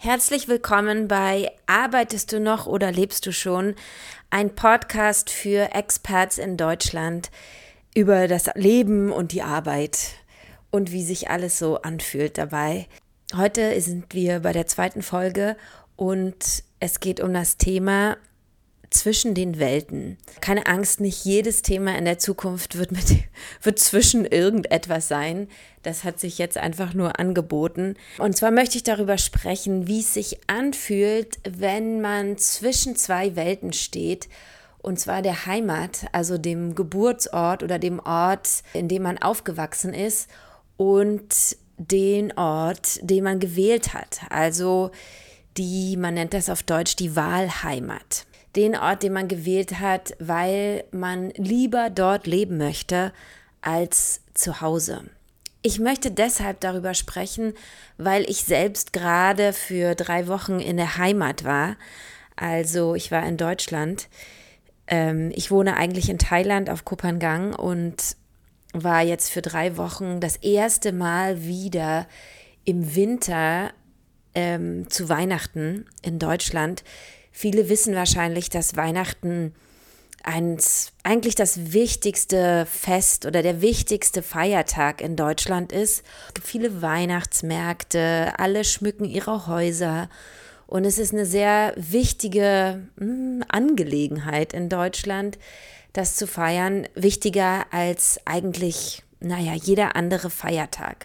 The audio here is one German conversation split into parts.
Herzlich willkommen bei Arbeitest du noch oder lebst du schon? Ein Podcast für Expats in Deutschland über das Leben und die Arbeit und wie sich alles so anfühlt dabei. Heute sind wir bei der 2. Folge und es geht um das Thema zwischen den Welten. Keine Angst, nicht jedes Thema in der Zukunft wird zwischen irgendetwas sein. Das hat sich jetzt einfach nur angeboten. Und zwar möchte ich darüber sprechen, wie es sich anfühlt, wenn man zwischen zwei Welten steht. Und zwar der Heimat, also dem Geburtsort oder dem Ort, in dem man aufgewachsen ist, und den Ort, den man gewählt hat. Also man nennt das auf Deutsch die Wahlheimat. Den Ort, den man gewählt hat, weil man lieber dort leben möchte als zu Hause. Ich möchte deshalb darüber sprechen, weil ich selbst gerade für 3 Wochen in der Heimat war. Also ich war in Deutschland. Ich wohne eigentlich in Thailand auf Koh Phangan und war jetzt für 3 Wochen das erste Mal wieder im Winter zu Weihnachten in Deutschland. Viele wissen wahrscheinlich, dass Weihnachten eigentlich das wichtigste Fest oder der wichtigste Feiertag in Deutschland ist. Es gibt viele Weihnachtsmärkte, alle schmücken ihre Häuser und es ist eine sehr wichtige Angelegenheit in Deutschland, das zu feiern, wichtiger als eigentlich, jeder andere Feiertag.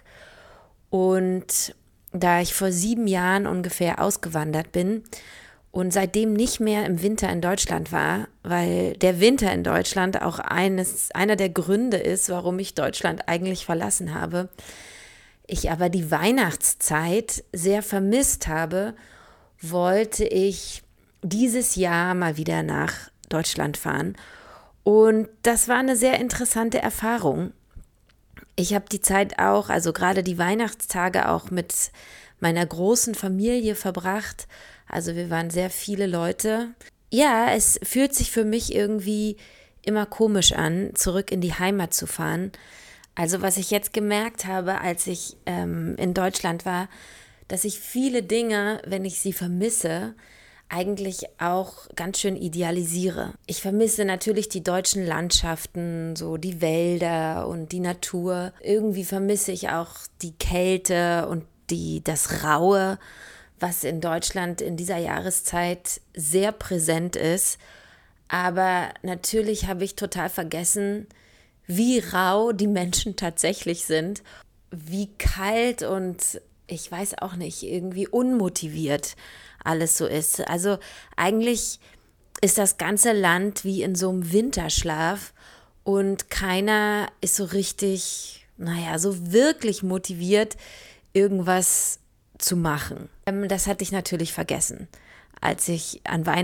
Und da ich vor 7 Jahren ungefähr ausgewandert bin, und seitdem nicht mehr im Winter in Deutschland war, weil der Winter in Deutschland auch einer der Gründe ist, warum ich Deutschland eigentlich verlassen habe. Ich aber die Weihnachtszeit sehr vermisst habe, wollte ich dieses Jahr mal wieder nach Deutschland fahren. Und das war eine sehr interessante Erfahrung. Ich habe die Zeit auch, also gerade die Weihnachtstage auch mit meiner großen Familie verbracht. Also wir waren sehr viele Leute. Ja, es fühlt sich für mich irgendwie immer komisch an, zurück in die Heimat zu fahren. Also was ich jetzt gemerkt habe, als ich in Deutschland war, dass ich viele Dinge, wenn ich sie vermisse, eigentlich auch ganz schön idealisiere. Ich vermisse natürlich die deutschen Landschaften, so die Wälder und die Natur. Irgendwie vermisse ich auch die Kälte und das Raue, was in Deutschland in dieser Jahreszeit sehr präsent ist. Aber natürlich habe ich total vergessen, wie rau die Menschen tatsächlich sind, wie kalt und ich weiß auch nicht, irgendwie unmotiviert alles so ist. Also eigentlich ist das ganze Land wie in so einem Winterschlaf und keiner ist so richtig, so wirklich motiviert, irgendwas zu machen. Das hatte ich natürlich vergessen, als ich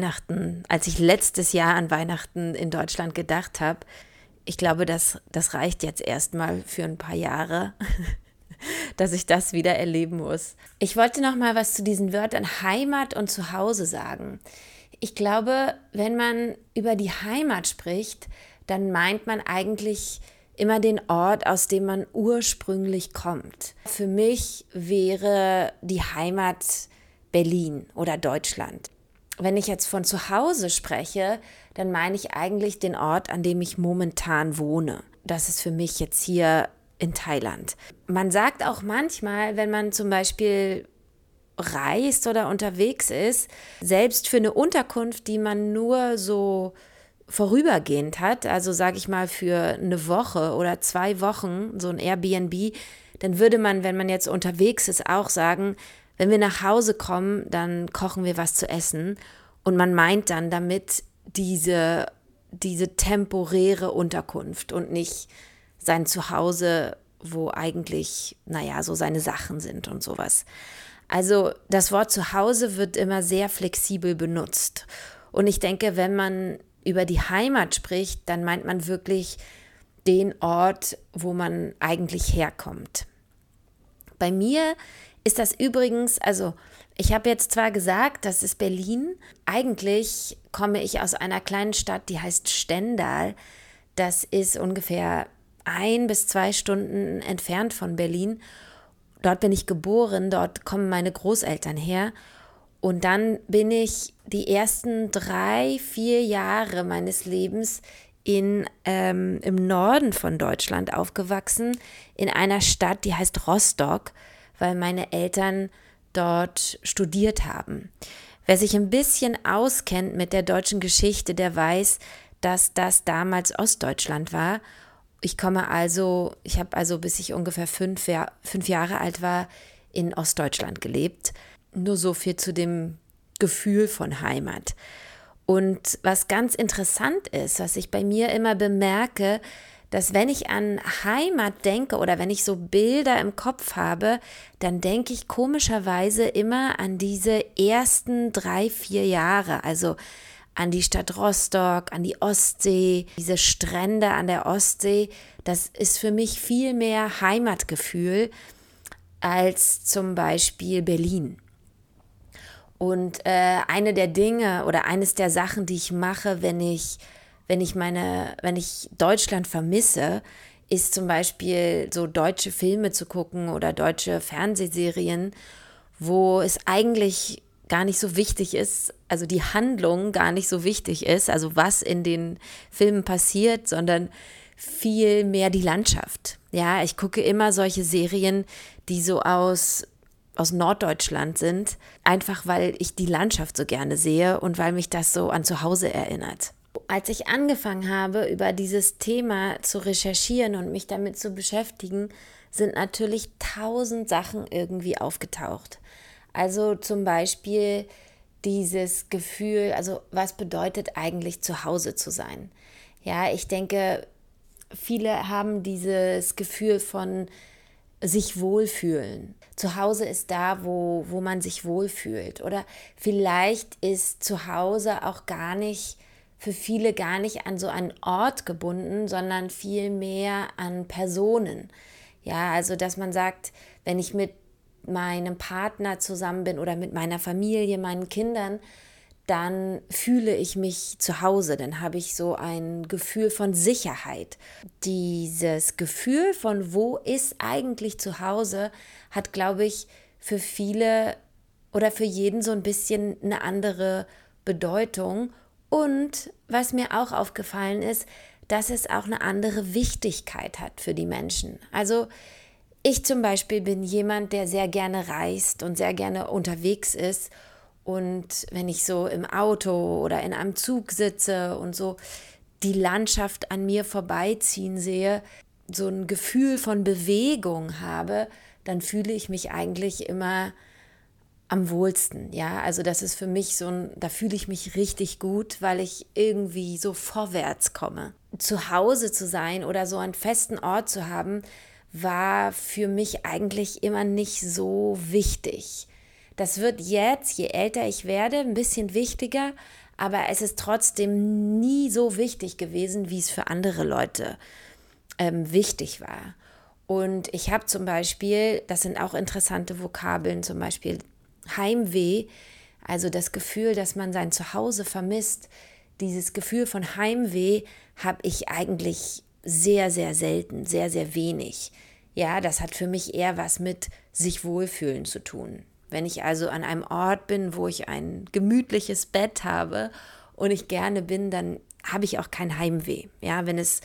letztes Jahr an Weihnachten in Deutschland gedacht habe. Ich glaube, das reicht jetzt erstmal für ein paar Jahre, dass ich das wieder erleben muss. Ich wollte noch mal was zu diesen Wörtern Heimat und Zuhause sagen. Ich glaube, wenn man über die Heimat spricht, dann meint man eigentlich immer den Ort, aus dem man ursprünglich kommt. Für mich wäre die Heimat Berlin oder Deutschland. Wenn ich jetzt von zu Hause spreche, dann meine ich eigentlich den Ort, an dem ich momentan wohne. Das ist für mich jetzt hier in Thailand. Man sagt auch manchmal, wenn man zum Beispiel reist oder unterwegs ist, selbst für eine Unterkunft, die man nur so vorübergehend hat, also sage ich mal für eine Woche oder 2 Wochen, so ein Airbnb, dann würde man, wenn man jetzt unterwegs ist, auch sagen, wenn wir nach Hause kommen, dann kochen wir was zu essen. Und man meint dann damit diese temporäre Unterkunft und nicht sein Zuhause, wo eigentlich, so seine Sachen sind und sowas. Also das Wort Zuhause wird immer sehr flexibel benutzt. Und ich denke, wenn man über die Heimat spricht, dann meint man wirklich den Ort, wo man eigentlich herkommt. Bei mir ist das übrigens, also ich habe jetzt zwar gesagt, das ist Berlin, eigentlich komme ich aus einer kleinen Stadt, die heißt Stendal. Das ist ungefähr 1 bis 2 Stunden entfernt von Berlin. Dort bin ich geboren, dort kommen meine Großeltern her Und dann bin ich die ersten 3-4 Jahre meines Lebens im Norden von Deutschland aufgewachsen, in einer Stadt, die heißt Rostock, weil meine Eltern dort studiert haben. Wer sich ein bisschen auskennt mit der deutschen Geschichte, der weiß, dass das damals Ostdeutschland war. Ich habe also, bis ich ungefähr 5 Jahre alt war, in Ostdeutschland gelebt. Nur so viel zu dem Gefühl von Heimat. Und was ganz interessant ist, was ich bei mir immer bemerke, dass wenn ich an Heimat denke oder wenn ich so Bilder im Kopf habe, dann denke ich komischerweise immer an diese ersten 3-4 Jahre, also an die Stadt Rostock, an die Ostsee, diese Strände an der Ostsee. Das ist für mich viel mehr Heimatgefühl als zum Beispiel Berlin. Und eine der Dinge oder eines der Sachen, die ich mache, wenn ich Deutschland vermisse, ist zum Beispiel so deutsche Filme zu gucken oder deutsche Fernsehserien, wo es eigentlich gar nicht so wichtig ist, also die Handlung gar nicht so wichtig ist, also was in den Filmen passiert, sondern viel mehr die Landschaft. Ja, ich gucke immer solche Serien, die so aus Norddeutschland sind, einfach weil ich die Landschaft so gerne sehe und weil mich das so an zu Hause erinnert. Als ich angefangen habe, über dieses Thema zu recherchieren und mich damit zu beschäftigen, sind natürlich 1000 Sachen irgendwie aufgetaucht. Also zum Beispiel dieses Gefühl, also was bedeutet eigentlich zu Hause zu sein? Ja, ich denke, viele haben dieses Gefühl von sich wohlfühlen. Zu Hause ist da, wo man sich wohlfühlt. Oder vielleicht ist zu Hause auch für viele gar nicht an so einen Ort gebunden, sondern viel mehr an Personen. Ja, also dass man sagt, wenn ich mit meinem Partner zusammen bin oder mit meiner Familie, meinen Kindern, dann fühle ich mich zu Hause, dann habe ich so ein Gefühl von Sicherheit. Dieses Gefühl von wo ist eigentlich zu Hause, hat, glaube ich, für viele oder für jeden so ein bisschen eine andere Bedeutung. Und was mir auch aufgefallen ist, dass es auch eine andere Wichtigkeit hat für die Menschen. Also ich zum Beispiel bin jemand, der sehr gerne reist und sehr gerne unterwegs ist. Und wenn ich so im Auto oder in einem Zug sitze und so die Landschaft an mir vorbeiziehen sehe, so ein Gefühl von Bewegung habe, dann fühle ich mich eigentlich immer am wohlsten. Ja, also das ist für mich da fühle ich mich richtig gut, weil ich irgendwie so vorwärts komme. Zu Hause zu sein oder so einen festen Ort zu haben, war für mich eigentlich immer nicht so wichtig. Das wird jetzt, je älter ich werde, ein bisschen wichtiger, aber es ist trotzdem nie so wichtig gewesen, wie es für andere Leute wichtig war. Und ich habe zum Beispiel, das sind auch interessante Vokabeln, zum Beispiel Heimweh, also das Gefühl, dass man sein Zuhause vermisst. Dieses Gefühl von Heimweh habe ich eigentlich sehr, sehr selten, sehr, sehr wenig. Ja, das hat für mich eher was mit sich wohlfühlen zu tun. Wenn ich also an einem Ort bin, wo ich ein gemütliches Bett habe und ich gerne bin, dann habe ich auch kein Heimweh. Ja, wenn es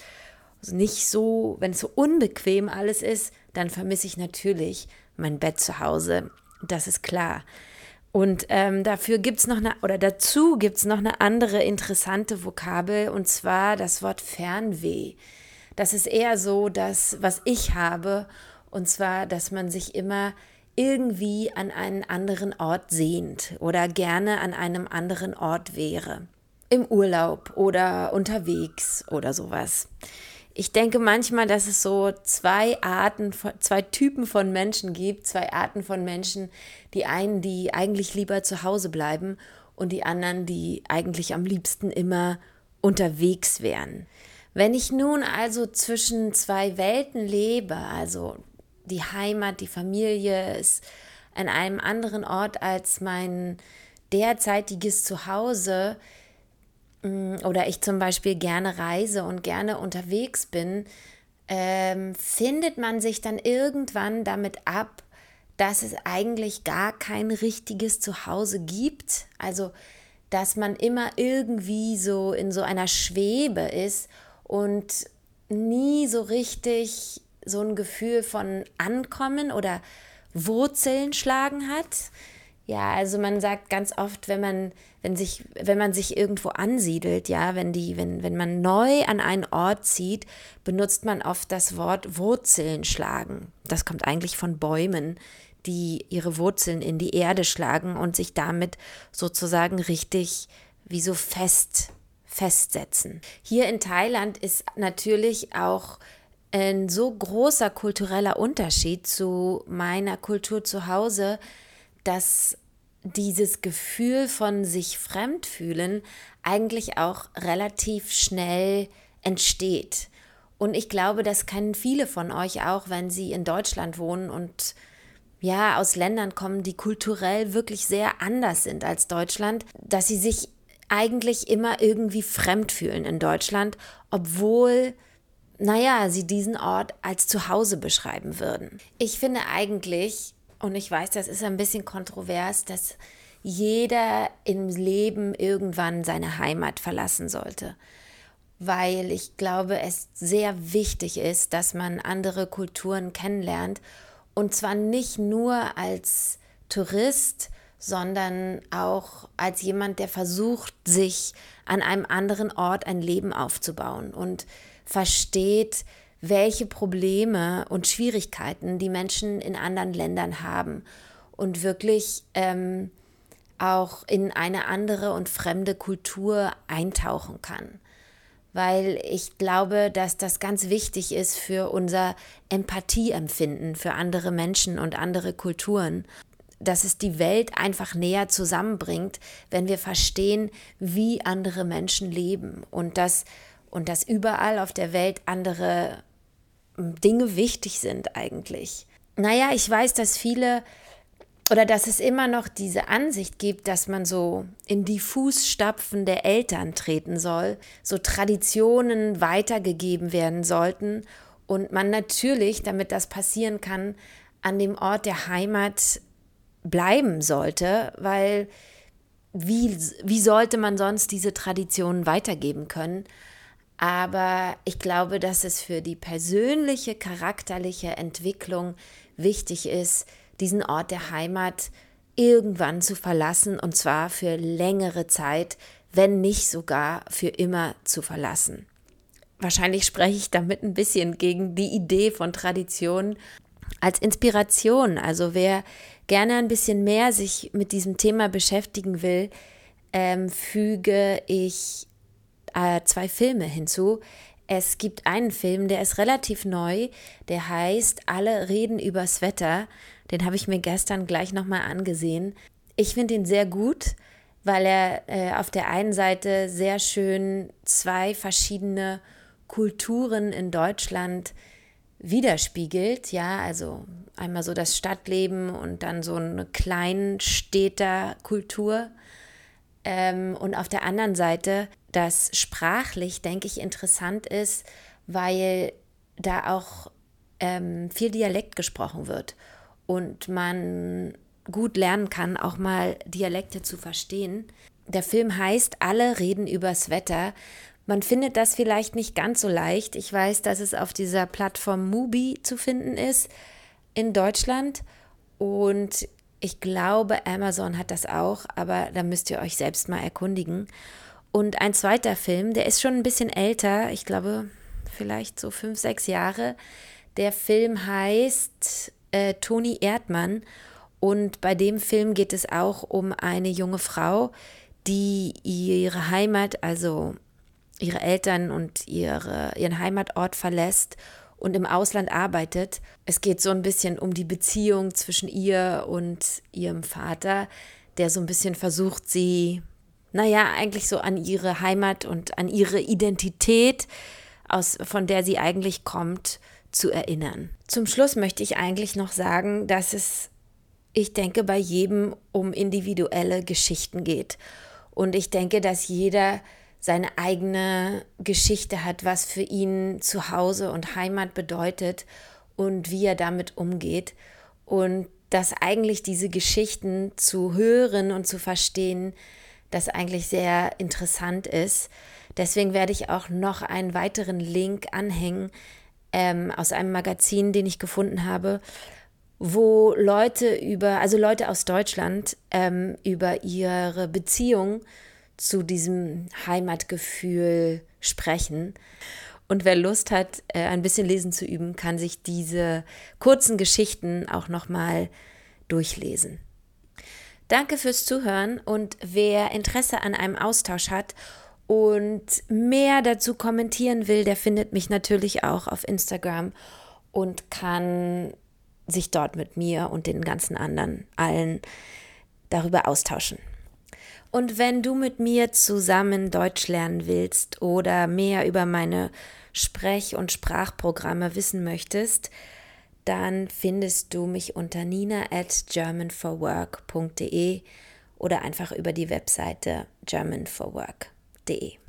so unbequem alles ist, dann vermisse ich natürlich mein Bett zu Hause. Das ist klar. Und dazu gibt es noch eine andere interessante Vokabel, und zwar das Wort Fernweh. Das ist eher so das, was ich habe, und zwar, dass man sich immer irgendwie an einen anderen Ort sehnt oder gerne an einem anderen Ort wäre. Im Urlaub oder unterwegs oder sowas. Ich denke manchmal, dass es so zwei Typen von Menschen gibt, zwei Arten von Menschen, die einen, die eigentlich lieber zu Hause bleiben und die anderen, die eigentlich am liebsten immer unterwegs wären. Wenn ich nun also zwischen zwei Welten lebe, also die Heimat, die Familie ist an einem anderen Ort als mein derzeitiges Zuhause, oder ich zum Beispiel gerne reise und gerne unterwegs bin, findet man sich dann irgendwann damit ab, dass es eigentlich gar kein richtiges Zuhause gibt. Also, dass man immer irgendwie so in so einer Schwebe ist und nie so richtig so ein Gefühl von Ankommen oder Wurzeln schlagen hat. Ja, also man sagt ganz oft, wenn man sich irgendwo ansiedelt, ja, wenn man neu an einen Ort zieht, benutzt man oft das Wort Wurzeln schlagen. Das kommt eigentlich von Bäumen, die ihre Wurzeln in die Erde schlagen und sich damit sozusagen richtig wie so festsetzen. Hier in Thailand ist natürlich auch ein so großer kultureller Unterschied zu meiner Kultur zu Hause, dass dieses Gefühl von sich fremd fühlen eigentlich auch relativ schnell entsteht. Und ich glaube, das kennen viele von euch auch, wenn sie in Deutschland wohnen und ja, aus Ländern kommen, die kulturell wirklich sehr anders sind als Deutschland, dass sie sich eigentlich immer irgendwie fremd fühlen in Deutschland, obwohl sie diesen Ort als Zuhause beschreiben würden. Ich finde eigentlich, und ich weiß, das ist ein bisschen kontrovers, dass jeder im Leben irgendwann seine Heimat verlassen sollte. Weil ich glaube, es sehr wichtig ist, dass man andere Kulturen kennenlernt. Und zwar nicht nur als Tourist, sondern auch als jemand, der versucht, sich an einem anderen Ort ein Leben aufzubauen und versteht, welche Probleme und Schwierigkeiten die Menschen in anderen Ländern haben und wirklich auch in eine andere und fremde Kultur eintauchen kann. Weil ich glaube, dass das ganz wichtig ist für unser Empathieempfinden für andere Menschen und andere Kulturen, dass es die Welt einfach näher zusammenbringt, wenn wir verstehen, wie andere Menschen leben und dass überall auf der Welt andere Dinge wichtig sind eigentlich. Ich weiß, dass dass es immer noch diese Ansicht gibt, dass man so in die Fußstapfen der Eltern treten soll, so Traditionen weitergegeben werden sollten und man natürlich, damit das passieren kann, an dem Ort der Heimat bleiben sollte, weil wie sollte man sonst diese Traditionen weitergeben können? Aber ich glaube, dass es für die persönliche, charakterliche Entwicklung wichtig ist, diesen Ort der Heimat irgendwann zu verlassen und zwar für längere Zeit, wenn nicht sogar für immer zu verlassen. Wahrscheinlich spreche ich damit ein bisschen gegen die Idee von Tradition als Inspiration. Also wer gerne ein bisschen mehr sich mit diesem Thema beschäftigen will, füge ich 2 Filme hinzu. Es gibt einen Film, der ist relativ neu, der heißt Alle reden übers Wetter. Den habe ich mir gestern gleich nochmal angesehen. Ich finde ihn sehr gut, weil er auf der einen Seite sehr schön 2 verschiedene Kulturen in Deutschland widerspiegelt. Ja, also einmal so das Stadtleben und dann so eine Kleinstädterkultur. Und auf der anderen Seite, das sprachlich, denke ich, interessant ist, weil da auch viel Dialekt gesprochen wird und man gut lernen kann, auch mal Dialekte zu verstehen. Der Film heißt Alle reden übers Wetter. Man findet das vielleicht nicht ganz so leicht. Ich weiß, dass es auf dieser Plattform Mubi zu finden ist in Deutschland und ich glaube, Amazon hat das auch, aber da müsst ihr euch selbst mal erkundigen. Und ein zweiter Film, der ist schon ein bisschen älter, ich glaube vielleicht so 5, 6 Jahre. Der Film heißt Toni Erdmann und bei dem Film geht es auch um eine junge Frau, die ihre Heimat, also ihre Eltern und ihren Heimatort verlässt und im Ausland arbeitet. Es geht so ein bisschen um die Beziehung zwischen ihr und ihrem Vater, der so ein bisschen versucht, sie, eigentlich so an ihre Heimat und an ihre Identität, von der sie eigentlich kommt, zu erinnern. Zum Schluss möchte ich eigentlich noch sagen, dass es, ich denke, bei jedem um individuelle Geschichten geht. Und ich denke, dass jeder seine eigene Geschichte hat, was für ihn Zuhause und Heimat bedeutet und wie er damit umgeht. Und dass eigentlich diese Geschichten zu hören und zu verstehen, das eigentlich sehr interessant ist. Deswegen werde ich auch noch einen weiteren Link anhängen aus einem Magazin, den ich gefunden habe, wo Leute aus Deutschland über ihre Beziehung zu diesem Heimatgefühl sprechen. Und wer Lust hat, ein bisschen lesen zu üben, kann sich diese kurzen Geschichten auch nochmal durchlesen. Danke fürs Zuhören und wer Interesse an einem Austausch hat und mehr dazu kommentieren will, der findet mich natürlich auch auf Instagram und kann sich dort mit mir und den ganzen anderen allen darüber austauschen. Und wenn du mit mir zusammen Deutsch lernen willst oder mehr über meine Sprech- und Sprachprogramme wissen möchtest, dann findest du mich unter nina@germanforwork.de oder einfach über die Webseite germanforwork.de.